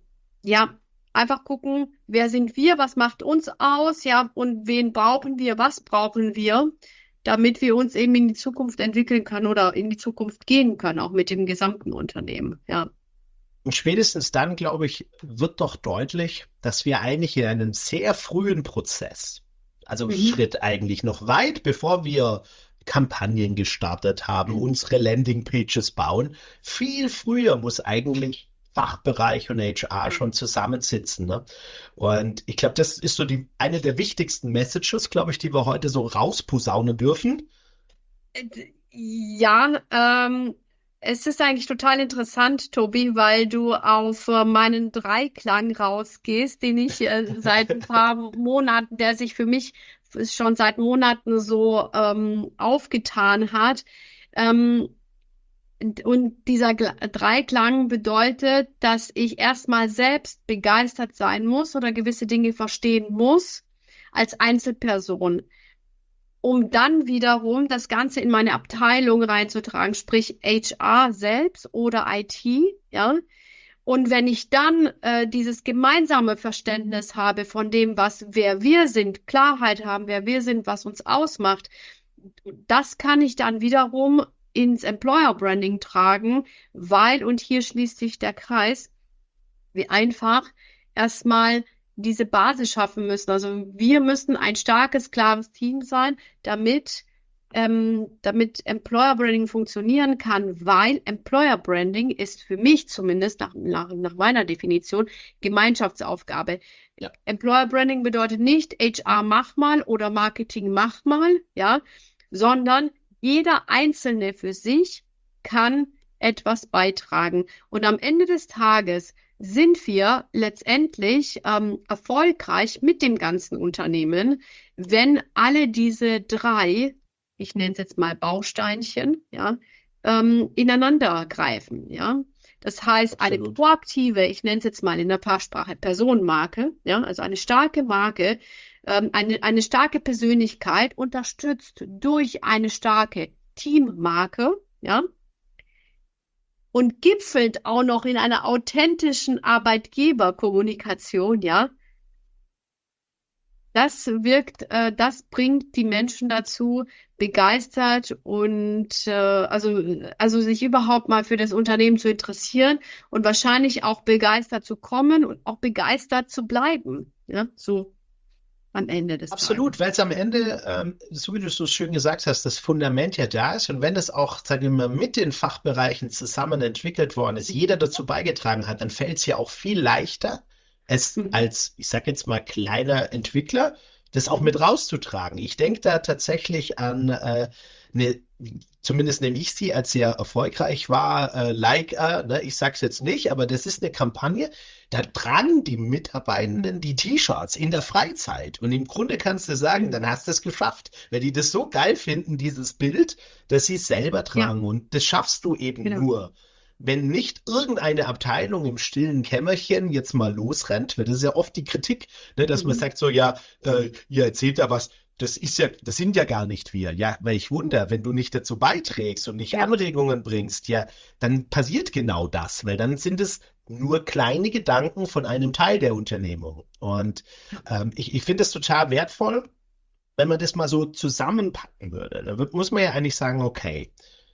ja, einfach gucken, wer sind wir, was macht uns aus, ja, und wen brauchen wir, was brauchen wir, damit wir uns eben in die Zukunft entwickeln können oder in die Zukunft gehen können, auch mit dem gesamten Unternehmen, ja. Und spätestens dann, glaube ich, wird doch deutlich, dass wir eigentlich in einem sehr frühen Prozess, also Mhm. Schritt eigentlich noch weit bevor wir Kampagnen gestartet haben, unsere Landingpages bauen, viel früher muss eigentlich Fachbereich und HR Ja. schon zusammensitzen. Ne? Und ich glaube, das ist so eine der wichtigsten Messages, glaube ich, die wir heute so rausposaunen dürfen. Ja, es ist eigentlich total interessant, Tobi, weil du auf meinen Dreiklang rausgehst, den ich seit ein paar Monaten, der sich für mich schon seit Monaten so aufgetan hat. Ähm, Und dieser Dreiklang bedeutet, dass ich erstmal selbst begeistert sein muss oder gewisse Dinge verstehen muss als Einzelperson, um dann wiederum das Ganze in meine Abteilung reinzutragen, sprich HR selbst oder IT, ja. Und wenn ich dann dieses gemeinsame Verständnis habe von dem, wer wir sind, Klarheit haben, wer wir sind, was uns ausmacht, das kann ich dann wiederum ins Employer Branding tragen, weil, und hier schließt sich der Kreis, wir einfach erstmal diese Basis schaffen müssen. Also wir müssen ein starkes, klares Team sein, damit Employer Branding funktionieren kann, weil Employer Branding ist für mich zumindest nach meiner Definition Gemeinschaftsaufgabe. Ja. Employer Branding bedeutet nicht HR mach mal oder Marketing mach mal, ja, sondern jeder Einzelne für sich kann etwas beitragen. Und am Ende des Tages sind wir letztendlich erfolgreich mit dem ganzen Unternehmen, wenn alle diese drei, ich nenne es jetzt mal Bausteinchen, ja, ineinander greifen, ja. Das heißt, eine proaktive, ich nenne es jetzt mal in der Fachsprache Personenmarke, ja, also eine starke Marke, eine starke Persönlichkeit unterstützt durch eine starke Teammarke, ja, und gipfelt auch noch in einer authentischen Arbeitgeberkommunikation, ja. Das bringt die Menschen dazu, begeistert und also sich überhaupt mal für das Unternehmen zu interessieren und wahrscheinlich auch begeistert zu kommen und auch begeistert zu bleiben, ja, so am Ende des Absolut, weil es am Ende, so wie du es so schön gesagt hast, das Fundament ja da ist und wenn das auch, sagen wir mal, mit den Fachbereichen zusammen entwickelt worden ist, jeder dazu beigetragen hat, dann fällt es ja auch viel leichter, es als, ich sag jetzt mal, kleiner Entwickler, das auch mit rauszutragen. Ich denke da tatsächlich an zumindest nehme ich sie als sehr erfolgreich war, Leica, ne, ich sag's jetzt nicht, aber das ist eine Kampagne, da tragen die Mitarbeitenden die T-Shirts in der Freizeit. Und im Grunde kannst du sagen, dann hast du es geschafft. Weil die das so geil finden, dieses Bild, dass sie es selber tragen. Ja. Und das schaffst du eben nur, wenn nicht irgendeine Abteilung im stillen Kämmerchen jetzt mal losrennt, weil das ist ja oft die Kritik, ne, dass man sagt so, ja, ihr erzählt da was, das sind ja gar nicht wir. Ja, weil ich wundere, wenn du nicht dazu beiträgst und nicht Anregungen bringst, ja, dann passiert genau das, weil dann sind es nur kleine Gedanken von einem Teil der Unternehmung. Und ich finde es total wertvoll, wenn man das mal so zusammenpacken würde. Da muss man ja eigentlich sagen, okay,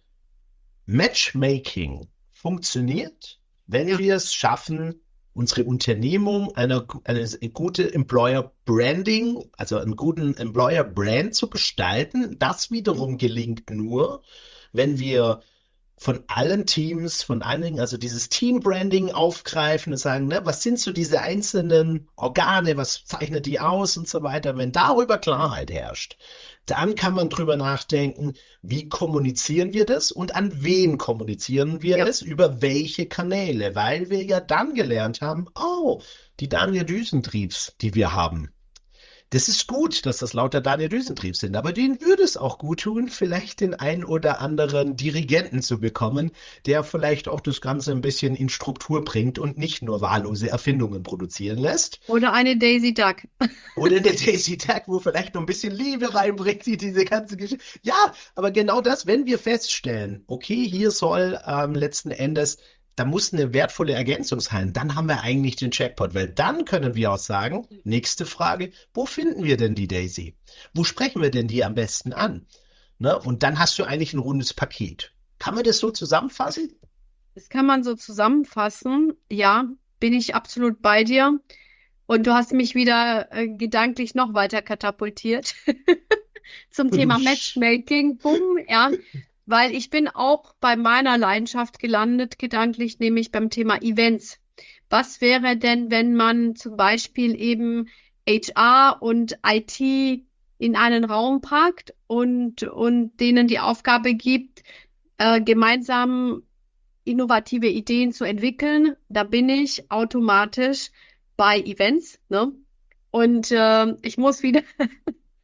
Matchmaking funktioniert, wenn wir es schaffen, unsere Unternehmung eine gute Employer Branding, also einen guten Employer Brand zu gestalten. Das wiederum gelingt nur, wenn wir von allen Teams, also dieses Team-Branding aufgreifen und sagen, ne, was sind so diese einzelnen Organe, was zeichnet die aus und so weiter. Wenn darüber Klarheit herrscht, dann kann man drüber nachdenken, wie kommunizieren wir das und an wen kommunizieren wir es, über welche Kanäle, weil wir ja dann gelernt haben, die Daniel Düsentriebs, die wir haben. Das ist gut, dass das lauter Daniel Düsentriebs sind, aber denen würde es auch gut tun, vielleicht den ein oder anderen Dirigenten zu bekommen, der vielleicht auch das Ganze ein bisschen in Struktur bringt und nicht nur wahllose Erfindungen produzieren lässt. Oder eine Daisy Duck. Oder eine Daisy Duck, wo vielleicht noch ein bisschen Liebe reinbringt, diese ganze Geschichte. Ja, aber genau das, wenn wir feststellen, okay, hier soll letzten Endes da muss eine wertvolle Ergänzung sein. Dann haben wir eigentlich den Jackpot, weil dann können wir auch sagen, nächste Frage, wo finden wir denn die Daisy? Wo sprechen wir denn die am besten an? Ne? Und dann hast du eigentlich ein rundes Paket. Kann man das so zusammenfassen? Das kann man so zusammenfassen. Ja, bin ich absolut bei dir. Und du hast mich wieder gedanklich noch weiter katapultiert zum Thema Matchmaking. Boom, ja. Weil ich bin auch bei meiner Leidenschaft gelandet, gedanklich, nämlich beim Thema Events. Was wäre denn, wenn man zum Beispiel eben HR und IT in einen Raum packt und denen die Aufgabe gibt, gemeinsam innovative Ideen zu entwickeln? Da bin ich automatisch bei Events, ne? Und ich muss wieder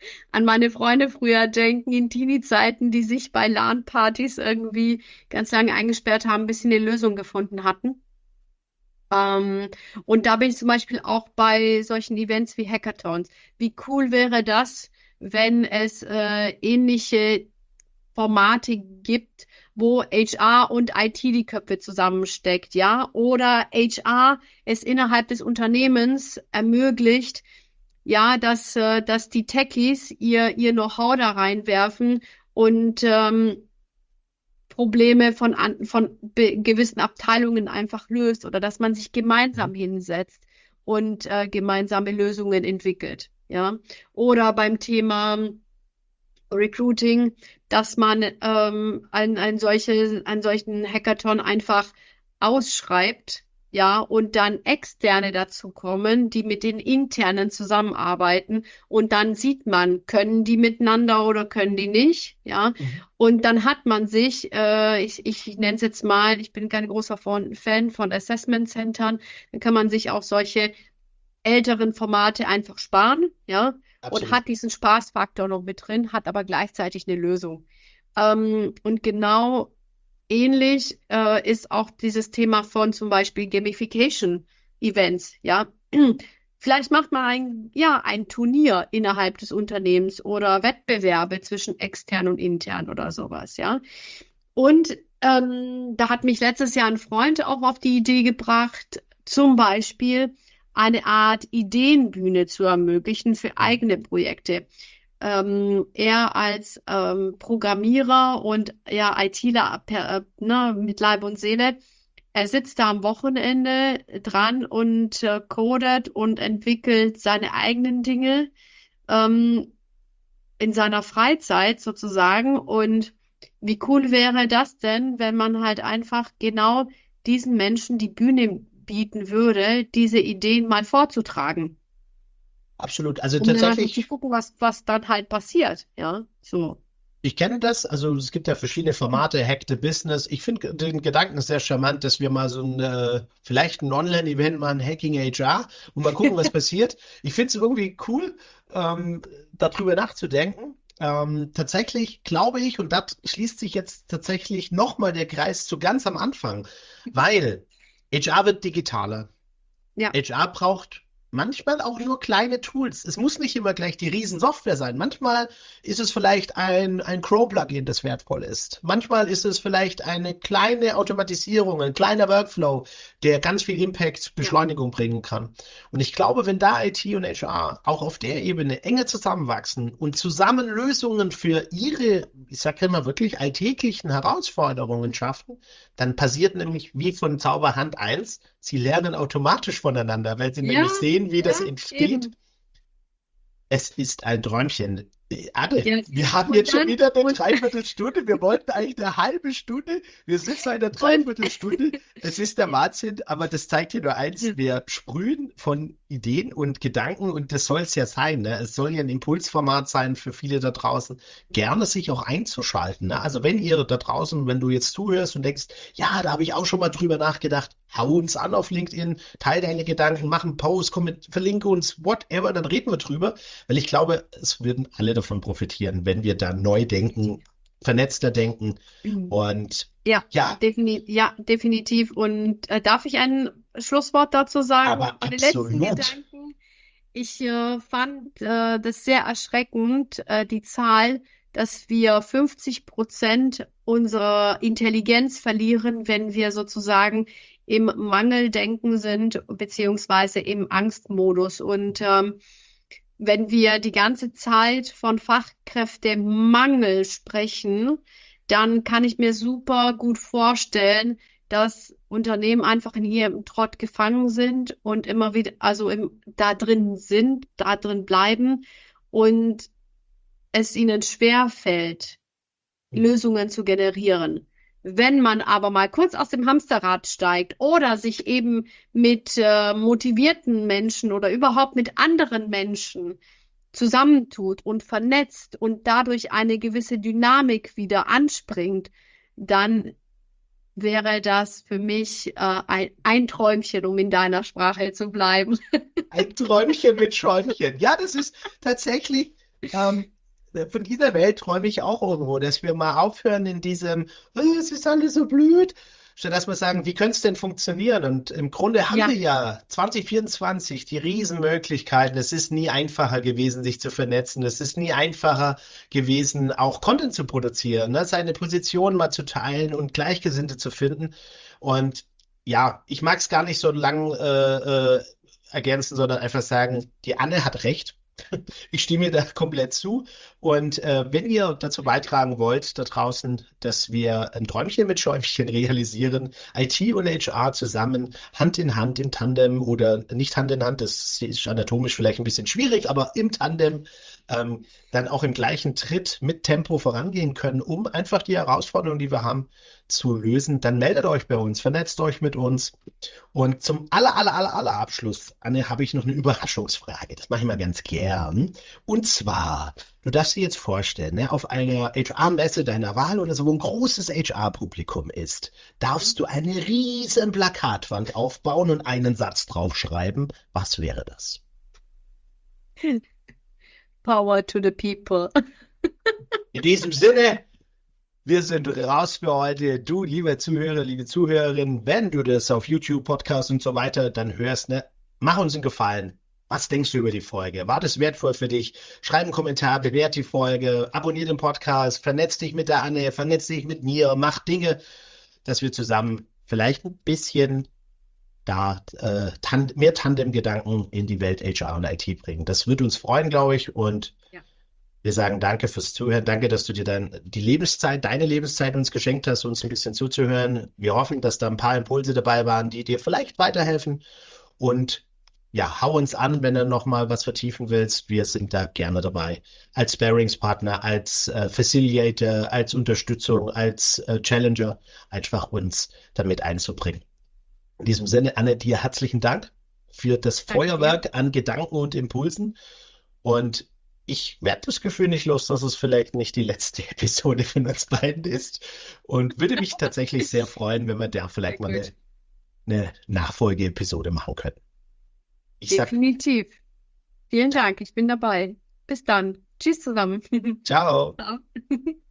an meine Freunde früher denken, in Teenie-Zeiten, die sich bei LAN-Partys irgendwie ganz lange eingesperrt haben, bis sie eine Lösung gefunden hatten. Ähm, und da bin ich zum Beispiel auch bei solchen Events wie Hackathons. Wie cool wäre das, wenn es ähnliche Formate gibt, wo HR und IT die Köpfe zusammensteckt, ja? Oder HR es innerhalb des Unternehmens ermöglicht, ja, dass die Techies ihr Know-how da reinwerfen und Probleme von gewissen Abteilungen einfach löst oder dass man sich gemeinsam hinsetzt und gemeinsame Lösungen entwickelt, ja. Oder beim Thema Recruiting, dass man einen solchen Hackathon einfach ausschreibt, ja, und dann Externe dazu kommen, die mit den Internen zusammenarbeiten und dann sieht man, können die miteinander oder können die nicht, ja. Mhm. Und dann hat man sich, ich nenne es jetzt mal, ich bin kein großer Fan von Assessment Centern, dann kann man sich auch solche älteren Formate einfach sparen, ja, und Absolut. hat diesen Spaßfaktor noch mit drin, hat aber gleichzeitig eine Lösung. Und genau ähnlich ist auch dieses Thema von zum Beispiel Gamification-Events, ja. Vielleicht macht man ein Turnier innerhalb des Unternehmens oder Wettbewerbe zwischen extern und intern oder sowas, ja. Und da hat mich letztes Jahr ein Freund auch auf die Idee gebracht, zum Beispiel eine Art Ideenbühne zu ermöglichen für eigene Projekte. Er als Programmierer und ja, ITler mit Leib und Seele, er sitzt da am Wochenende dran und codet und entwickelt seine eigenen Dinge ähm, in seiner Freizeit sozusagen. Und wie cool wäre das denn, wenn man halt einfach genau diesen Menschen die Bühne bieten würde, diese Ideen mal vorzutragen, Absolut. Also um dann einfach zu tatsächlich, gucken, was dann halt passiert. Ja, so. ich kenne das. Also es gibt ja verschiedene Formate, Hack the Business. Ich finde den Gedanken sehr charmant, dass wir mal so vielleicht ein Online-Event machen, Hacking HR, und mal gucken, was passiert. Ich finde es irgendwie cool, darüber nachzudenken. Tatsächlich glaube ich, und da schließt sich jetzt tatsächlich nochmal der Kreis zu ganz am Anfang, weil HR wird digitaler. Ja, HR braucht manchmal auch nur kleine Tools. Es muss nicht immer gleich die Riesensoftware sein. Manchmal ist es vielleicht ein Chrome-Plugin, das wertvoll ist. Manchmal ist es vielleicht eine kleine Automatisierung, ein kleiner Workflow, der ganz viel Impact, ja, Beschleunigung bringen kann. Und ich glaube, wenn da IT und HR auch auf der Ebene enge zusammenwachsen und zusammen Lösungen für ihre, ich sage immer wirklich alltäglichen Herausforderungen schaffen, dann passiert nämlich wie von Zauberhand eins: Sie lernen automatisch voneinander, weil sie ja, nämlich sehen, wie das ja, entsteht. eben. Es ist ein Träumchen. Anne, Ja. wir haben Und jetzt schon dann, wieder eine und, Dreiviertelstunde. Wir wollten eigentlich eine halbe Stunde. Wir sind bei einer und Dreiviertelstunde. Es ist der Wahnsinn, aber das zeigt dir nur eins: Wir sprühen von Ideen und Gedanken, und das soll es ja sein. Ne? Es soll ja ein Impulsformat sein für viele da draußen, gerne sich auch einzuschalten. Ne? Also wenn ihr da draußen, wenn du jetzt zuhörst und denkst, ja, da habe ich auch schon mal drüber nachgedacht, hau uns an auf LinkedIn, teil deine Gedanken, mach einen Post, verlinke uns, whatever, dann reden wir drüber. Weil ich glaube, es würden alle davon profitieren, wenn wir da neu denken, vernetzter denken. Und ja, ja, ja, definitiv. Und darf ich ein Schlusswort dazu sagen? aber Meine letzten absolut. Gedanken. Ich fand das sehr erschreckend, die Zahl, dass wir 50% unserer Intelligenz verlieren, wenn wir sozusagen im Mangeldenken sind, beziehungsweise im Angstmodus. Und wenn wir die ganze Zeit von Fachkräftemangel sprechen, dann kann ich mir super gut vorstellen, dass Unternehmen einfach in ihrem Trott gefangen sind und immer wieder, also da drin sind, da drin bleiben und es ihnen schwer fällt, Lösungen zu generieren. Wenn man aber mal kurz aus dem Hamsterrad steigt oder sich eben mit motivierten Menschen oder überhaupt mit anderen Menschen zusammentut und vernetzt und dadurch eine gewisse Dynamik wieder anspringt, dann wäre das für mich ein Träumchen, um in deiner Sprache zu bleiben. Ein Träumchen mit Schäumchen. Ja, das ist tatsächlich, Ähm, von dieser Welt träume ich auch irgendwo, dass wir mal aufhören in diesem, es ist alles so blöd, statt dass wir sagen, wie könnte es denn funktionieren? Und im Grunde haben wir Ja, ja 2024 die Riesenmöglichkeiten. Es ist nie einfacher gewesen, sich zu vernetzen. Es ist nie einfacher gewesen, auch Content zu produzieren, ne? Seine Position mal zu teilen und Gleichgesinnte zu finden. Und ja, ich mag es gar nicht so lang ergänzen, sondern einfach sagen, die Anne hat recht. Ich stimme mir da komplett zu. Und wenn ihr dazu beitragen wollt, da draußen, dass wir ein Träumchen mit Schäumchen realisieren, IT und HR zusammen, Hand in Hand im Tandem oder nicht Hand in Hand, das ist anatomisch vielleicht ein bisschen schwierig, aber im Tandem dann auch im gleichen Tritt mit Tempo vorangehen können, um einfach die Herausforderungen, die wir haben, zu lösen, dann meldet euch bei uns, vernetzt euch mit uns. Und zum aller Abschluss, Anne, habe ich noch eine Überraschungsfrage. Das mache ich mal ganz gern. Und zwar, du darfst dir jetzt vorstellen, ne, auf einer HR-Messe deiner Wahl oder so, wo ein großes HR-Publikum ist, darfst du eine riesen Plakatwand aufbauen und einen Satz draufschreiben. Was wäre das? Power to the people. In diesem Sinne, wir sind raus für heute. Du, lieber Zuhörer, liebe Zuhörerin, wenn du das auf YouTube, Podcast und so weiter dann hörst, ne, mach uns einen Gefallen. Was denkst du über die Folge? War das wertvoll für dich? Schreib einen Kommentar, bewert die Folge, abonniere den Podcast, vernetz dich mit der Anne, vernetz dich mit mir, mach Dinge, dass wir zusammen vielleicht ein bisschen da mehr Tandem-Gedanken in die Welt HR und IT bringen. Das wird uns freuen, glaube ich. Und Ja, wir sagen danke fürs Zuhören. Danke, dass du dir dann deine Lebenszeit uns geschenkt hast, uns ein bisschen zuzuhören. Wir hoffen, dass da ein paar Impulse dabei waren, die dir vielleicht weiterhelfen. Und ja, hau uns an, wenn du noch mal was vertiefen willst. Wir sind da gerne dabei. Als Sparringspartner, als Facilitator, als Unterstützung, als Challenger, einfach uns damit einzubringen. In diesem Sinne, Anne, dir herzlichen Dank für das danke dir. Feuerwerk an Gedanken und Impulsen. Und ich werde das Gefühl nicht los, dass es vielleicht nicht die letzte Episode von uns beiden ist. Und würde mich tatsächlich sehr freuen, wenn wir da Sehr vielleicht mal gut. eine Nachfolgeepisode machen können. Ich sag Definitiv. Vielen Dank, ich bin dabei. Bis dann. Tschüss zusammen. ciao. Ciao.